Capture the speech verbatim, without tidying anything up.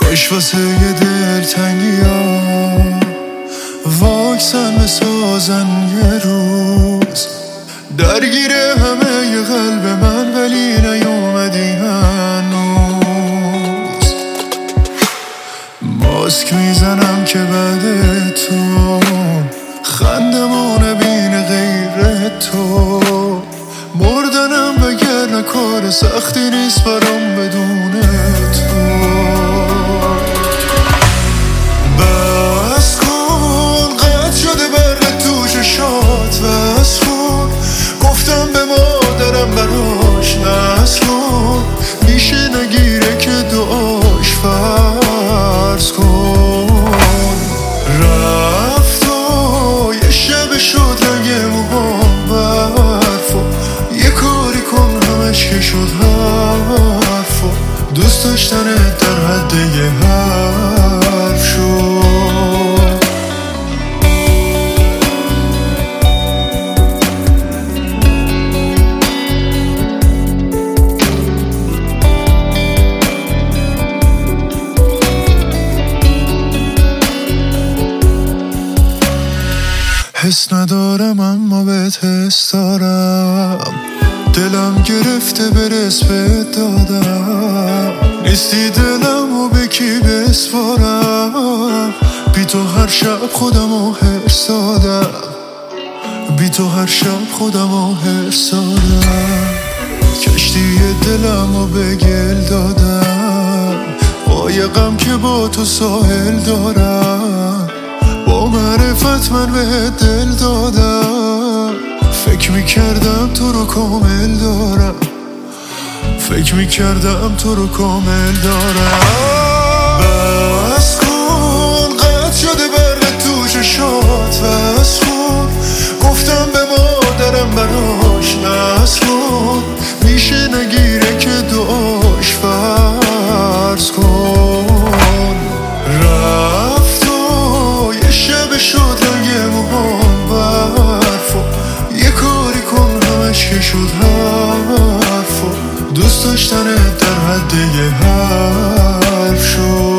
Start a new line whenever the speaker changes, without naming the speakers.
کاش واسه یه دلتنگی ها واکسن بسازن یه روز درگیر همه ی قلب من، ولی نیومدی هنوز. ماسک میزنم که بعد تو خندمو نبینه غیر تو، مردنم وگرنه کار سختی نیست برام بدون تو. بس کن قد شده برق تو چشات، بس کن گفتم به مادرم براش نسکن، میشه نگیره که دعاش فرض کن. رفت و یه شب شد رنگ موهام برف و یه کاری کن همش که شد حرف و دوست داشتنت در حد یه حرف شد. حس ندارم اما بهت حس دارم، دلم گرفته برس بهت دادم، نیستی دلم و به کی بسپارم. بی تو هر شب خودم و حرص دادم، بی تو هر شب خودم و حرص دادم. کشتی دلم و به گل دادم، قایقم که با تو ساحل دارم، با معرفت من به دل دادم. فکر میکردم تو رو کامل دارم، فکر میکردم تو رو کامل دارم. بس کن قد شده برق تو چشات، بس کن گفتم به مادرم براش نسکن، میشه نگیره که دعاش فرض کن. رفت و یه شب شد رنگ موهام برف و یه کاری کن همش که شد حرف و دوست داشتنت در حد یه حرف شد.